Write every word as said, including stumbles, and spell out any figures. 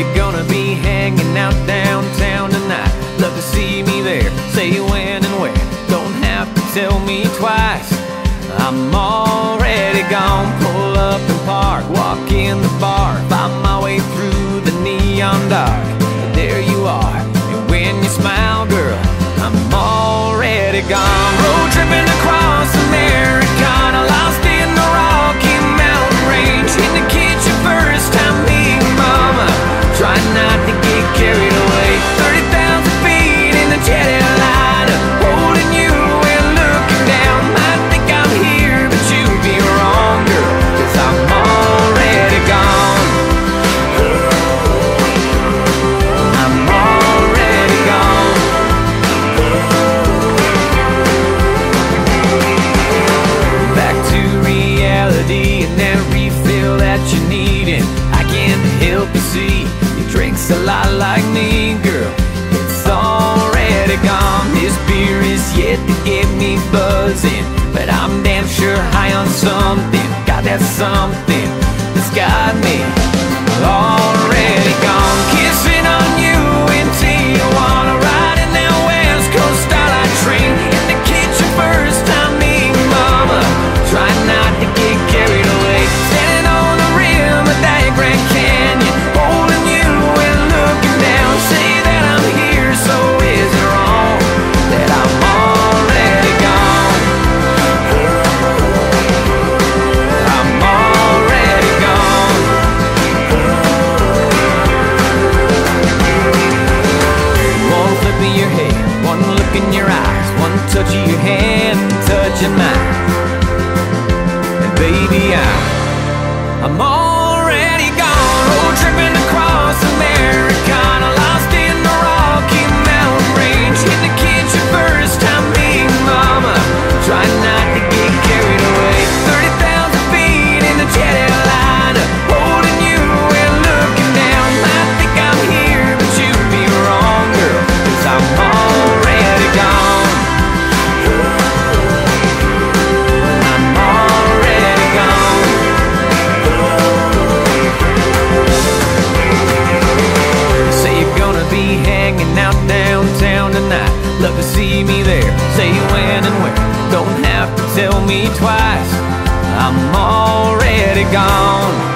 you're gonna be hanging out downtown tonight. Love to see me there. Say when and where. Don't have to tell me twice. I'm already gone. Pull up and park, walk in the bar, find my way through the neon dark. There you are, and when you smile, girl, I'm already gone. Road tripping across Americana, lost in the Rocky Mountain Range. In the kitchen first time meeting mama, try not to get carried away. Thirty thousand feet in the jet airliner, holding you and looking down. I think I'm here, but you'd be wrong, girl, 'cause I'm already gone. I'm already gone. Back to reality and that refill that you're needing. I can't help but see your drink's a lot like me, girl. It's already gone. This beer is yet to get me buzzing, but I'm damn sure high on something. Got that something that's got me already gone. Kissing on you in Tijuana, riding that West Coast Starlight train. In the kitchen first time meeting mama, try not to get carried away. Standing on the rim of that Grand Canyon, holding you and looking down. Say that I'm here, so is it wrong that I'm already gone? I'm already gone. One flip of your head, one look in your eyes, one touch of your hand, touch of mine. And baby, I'm, I'm already gone. Road tripping across Americana, lost in the Rocky Mountain Range. In the kitchen first time meeting mama, try not to get carried away. Thirty thousand feet in the jet airliner, holding you and looking down. I think I'm here, but you'd be wrong, girl, 'cause I'm already gone. I'm already gone. Say you're gonna be hanging out downtown tonight. Love to see me there. Say when and where. Don't have to tell me twice. I'm already gone.